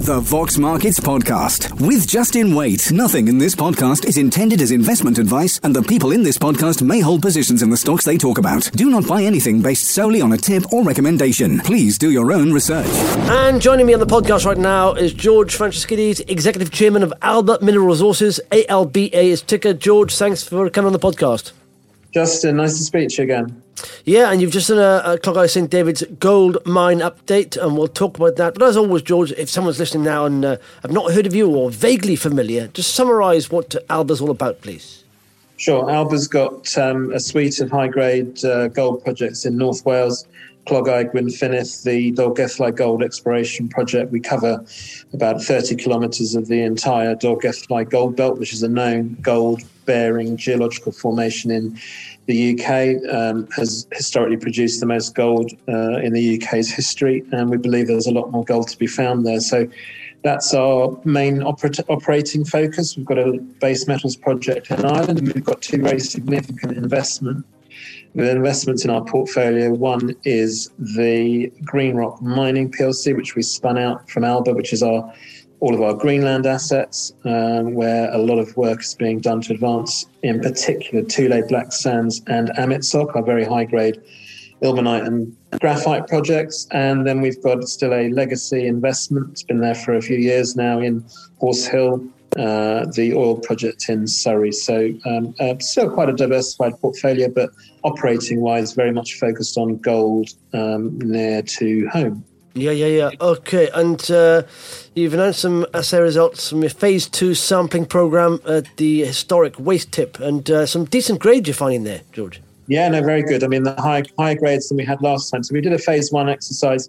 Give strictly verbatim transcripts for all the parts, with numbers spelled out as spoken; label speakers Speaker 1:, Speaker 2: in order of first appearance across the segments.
Speaker 1: The Vox Markets Podcast with Justin Waite. Nothing in this podcast is intended as investment advice, and the people in this podcast may hold positions in the stocks they talk about. Do not buy anything based solely on a tip or recommendation. Please do your own research.
Speaker 2: And joining me on the podcast right now is George Franceschidis, Executive Chairman of Alba Mineral Resources. A L B A is ticker. George, thanks for coming on the podcast.
Speaker 3: Justin, nice to speak to you again.
Speaker 2: Yeah, and you've just done a, a Clogau Saint David's gold mine update, and we'll talk about that. But as always, George, if someone's listening now and uh, have not heard of you or vaguely familiar, just summarise what Alba's all about, please.
Speaker 3: Sure. Alba's got um, a suite of high-grade uh, gold projects in North Wales, Clogau, Gwynfinith, the Dolgellau Gold Exploration Project. We cover about thirty kilometres of the entire Dolgellau Gold Belt, which is a known gold-bearing geological formation in the U K, um, has historically produced the most gold uh, in the U K's history, and we believe there's a lot more gold to be found there. So that's our main oper- operating focus. We've got a base metals project in Ireland, and we've got two very significant investment, investments in our portfolio. One is the Green Rock Mining P L C, which we spun out from Alba, which is our all of our Greenland assets, um, where a lot of work is being done to advance, in particular, Thule Black Sands and Amitsoq, our very high-grade ilmenite and graphite projects. And then we've got still a legacy investment. It's been there for a few years now in Horse Hill, uh, the oil project in Surrey. So um, uh, still quite a diversified portfolio, but operating-wise, very much focused on gold um, near to home.
Speaker 2: Yeah, yeah, yeah. Okay, and uh, you've announced some assay results from your phase two sampling programme at the historic waste tip, and uh, some decent grades you're finding there, George.
Speaker 3: Yeah, no, very good. I mean, the high, higher grades than we had last time. So we did a phase one exercise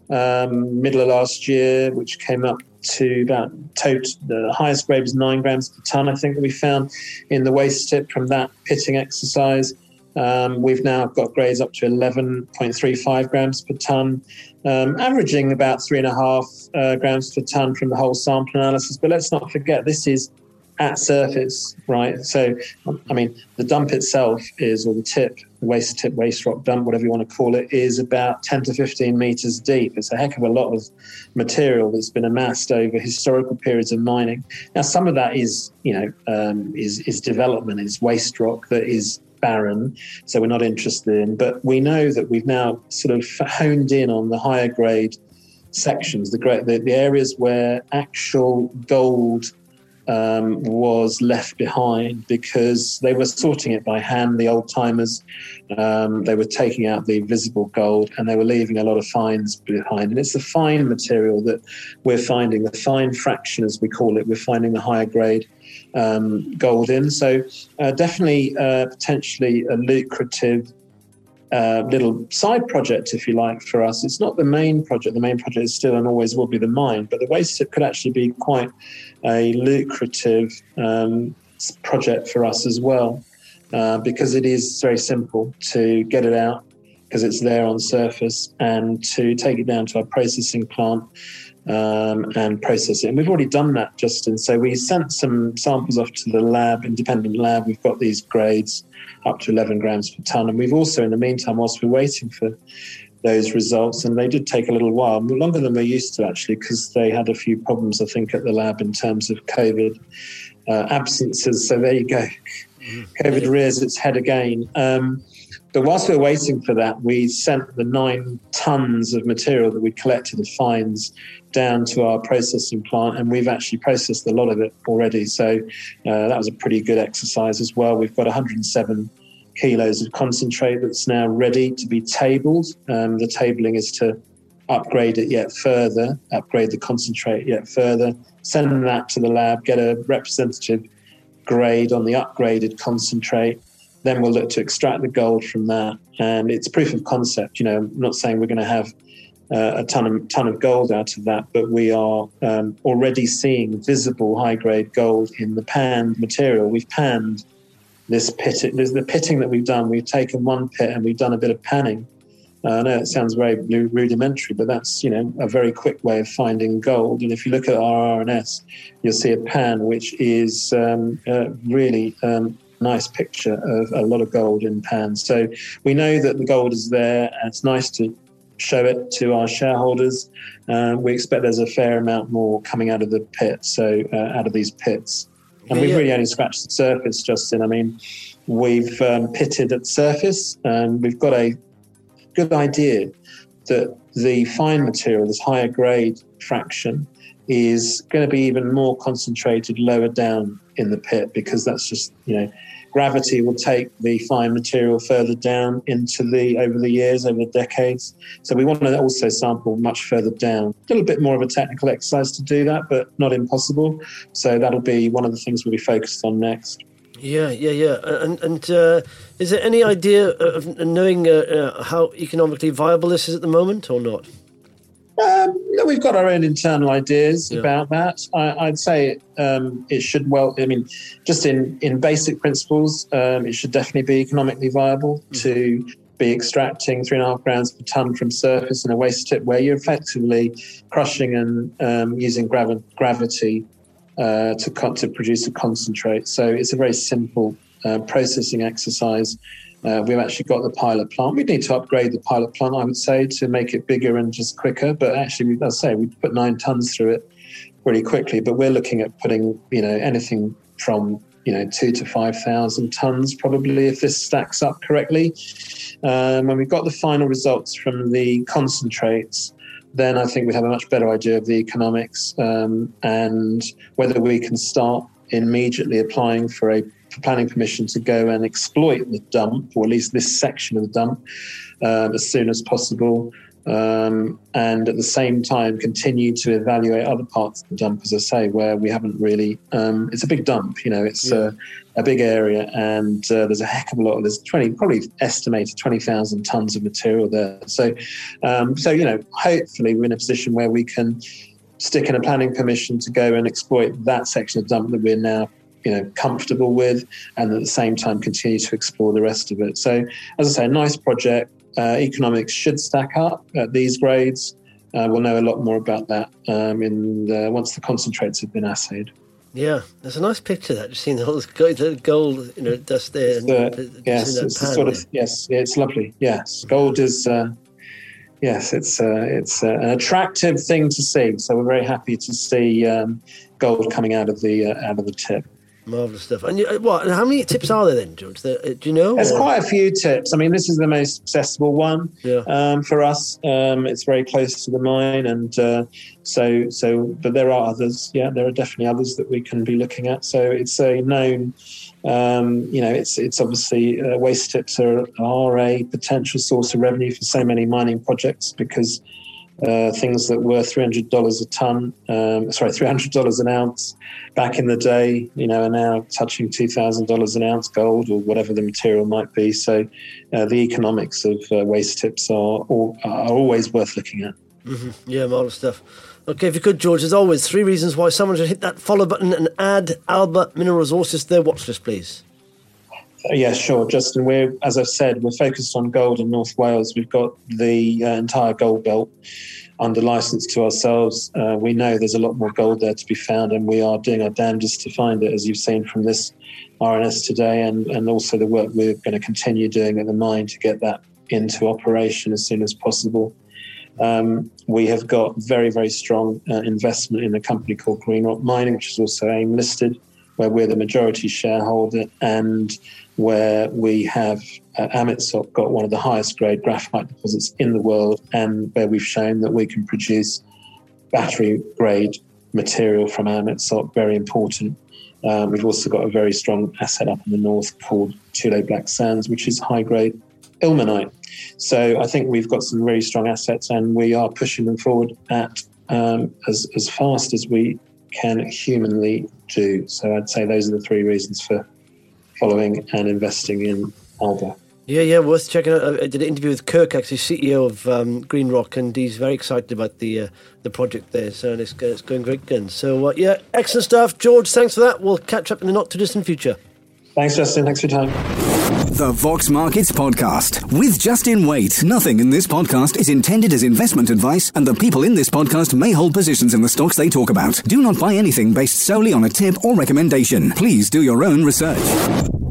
Speaker 3: um, middle of last year, which came up to about total, the highest grade was nine grams per tonne, I think, that we found in the waste tip from that pitting exercise. Um, we've now got grades up to eleven point three five grams per tonne, um, averaging about three and a half uh, grams per tonne from the whole sample analysis. But let's not forget, this is at surface, right? So, I mean, the dump itself is, or the tip, the waste tip, waste rock dump, whatever you want to call it, is about ten to fifteen metres deep. It's a heck of a lot of material that's been amassed over historical periods of mining. Now, some of that is, you know, um, is, is development, is waste rock that is barren, so we're not interested in. But we know that we've now sort of honed in on the higher grade sections, the great the, the areas where actual gold um, was left behind, because they were sorting it by hand, the old timers. Um, they were taking out the visible gold and they were leaving a lot of fines behind. And it's the fine material that we're finding, the fine fraction, as we call it. We're finding the higher grade um, gold in. So uh, definitely uh, potentially a lucrative uh, little side project, if you like, for us. It's not the main project. The main project is still and always will be the mine, but the waste tip could actually be quite a lucrative um, project for us as well, uh, because it is very simple to get it out, because it's there on surface, and to take it down to our processing plant um, and process it. And we've already done that, Justin. So we sent some samples off to the lab, independent lab. We've got these grades up to eleven grams per tonne. And we've also, in the meantime, whilst we're waiting for those results, and they did take a little while, longer than we're used to, actually, because they had a few problems, I think, at the lab in terms of COVID uh, absences. So there you go. COVID rears its head again. Um, but whilst we were waiting for that, we sent the nine tonnes of material that we collected of fines down to our processing plant, and we've actually processed a lot of it already. So uh, that was a pretty good exercise as well. We've got one hundred seven kilos of concentrate that's now ready to be tabled. Um, the tabling is to upgrade it yet further, upgrade the concentrate yet further, send that to the lab, get a representative grade on the upgraded concentrate. Then we'll look to extract the gold from that. And it's proof of concept. You know, I'm not saying we're going to have uh, a ton of, ton of gold out of that, but we are um, already seeing visible high-grade gold in the panned material. We've panned this pit, this, the pitting that we've done. We've taken one pit and we've done a bit of panning. Uh, I know it sounds very rudimentary, but that's, you know, a very quick way of finding gold. And if you look at our R N S, you'll see a pan which is um, uh, really um, nice picture of a lot of gold in pans. So we know that the gold is there, and it's nice to show it to our shareholders. Um, we expect there's a fair amount more coming out of the pit, so uh, out of these pits. And
Speaker 2: yeah,
Speaker 3: we've
Speaker 2: yeah.
Speaker 3: really only scratched the surface, Justin. I mean, we've um, pitted at the surface, and we've got a good idea that the fine material, this higher grade fraction, is going to be even more concentrated lower down in the pit, because that's just, you know, gravity will take the fine material further down into the, over the years, over the decades. So we want to also sample much further down. A little bit more of a technical exercise to do that, but not impossible. So that'll be one of the things we'll be focused on next.
Speaker 2: Yeah, yeah, yeah. And, and uh, is there any idea of knowing uh, uh, how economically viable this is at the moment, or not?
Speaker 3: Um, we've got our own internal ideas
Speaker 2: yeah.
Speaker 3: about that. I, I'd say um, it should, well, I mean, just in, in basic principles, um, it should definitely be economically viable mm-hmm. to be extracting three and a half grams per tonne from surface in a waste tip, where you're effectively crushing and um, using gravi- gravity uh, to, co- to produce a concentrate. So it's a very simple uh, processing exercise. Uh, we've actually got the pilot plant. We need to upgrade the pilot plant, I would say, to make it bigger and just quicker. But actually, as I say, we put nine tons through it really quickly. But we're looking at putting, you know, anything from, you know, two to five thousand tons probably, if this stacks up correctly. Um, when we've got the final results from the concentrates, then I think we have a much better idea of the economics um, and whether we can start immediately applying for a for planning permission to go and exploit the dump, or at least this section of the dump, um, as soon as possible, um, and at the same time continue to evaluate other parts of the dump, as I say, where we haven't really. Um, it's a big dump, you know. It's yeah. a, a big area, and uh, there's a heck of a lot. There's twenty, probably estimated twenty thousand tons of material there. So, um, so you know, hopefully we're in a position where we can stick in a planning permission to go and exploit that section of dump that we're now, you know, comfortable with, and at the same time continue to explore the rest of it. So, as I say, a nice project. Uh, economics should stack up at these grades. Uh, we'll know a lot more about that um, in the, once the concentrates have been assayed.
Speaker 2: Yeah, there's a nice picture that just seeing all this gold, gold, you know, dust there. And
Speaker 3: uh, yes, it's sort of yes, it's lovely. Yes, gold is. Uh, yes, it's uh, it's uh, an attractive thing to see. So we're very happy to see um, gold coming out of the uh, out of the tip.
Speaker 2: Marvellous stuff. And you, what? How many tips are there then, George? There, do you know?
Speaker 3: There's
Speaker 2: or?
Speaker 3: quite a few tips. I mean, this is the most accessible one
Speaker 2: yeah.
Speaker 3: um, for us. Um, it's very close to the mine, and uh, so so. But there are others. Yeah, there are definitely others that we can be looking at. So it's a known. Um, you know, it's it's obviously uh, waste tips are are a potential source of revenue for so many mining projects, because uh, things that were three hundred dollars a ton, um, sorry, three hundred dollars an ounce back in the day, you know, are now touching two thousand dollars an ounce gold, or whatever the material might be. So uh, the economics of uh, waste tips are, all, are always worth looking at.
Speaker 2: Mm-hmm. Yeah, marvellous stuff. Okay, if you could, George, as always, three reasons why someone should hit that follow button and add Alba Mineral Resources to their watch list, please.
Speaker 3: Uh, yeah, sure, Justin. We're, as I've said, we're focused on gold in North Wales. We've got the uh, entire gold belt under license to ourselves. Uh, we know there's a lot more gold there to be found, and we are doing our damnedest to find it, as you've seen from this R N S today, and, and also the work we're going to continue doing at the mine to get that into operation as soon as possible. Um, we have got very, very strong uh, investment in a company called GreenRock Mining, which is also AIM listed, where we're the majority shareholder, and where we have uh, Amitsoq got one of the highest grade graphite deposits in the world, and where we've shown that we can produce battery grade material from Amitsoq, very important. Um, we've also got a very strong asset up in the north called Tule Black Sands, which is high grade ilmenite. So I think we've got some very strong assets, and we are pushing them forward at um, as, as fast as we can humanly do. So I'd say those are the three reasons for following and investing in Alba.
Speaker 2: Yeah, yeah, worth checking out. I did an interview with Kirk, actually, C E O of um, GreenRock, and he's very excited about the uh, the project there. So it's, it's going great guns. So uh, yeah, excellent stuff. George, thanks for that. We'll catch up in the not too distant future.
Speaker 3: Thanks, Justin. Thanks for your time.
Speaker 1: The Vox Markets Podcast with Justin Waite. Nothing in this podcast is intended as investment advice, and the people in this podcast may hold positions in the stocks they talk about. Do not buy anything based solely on a tip or recommendation. Please do your own research.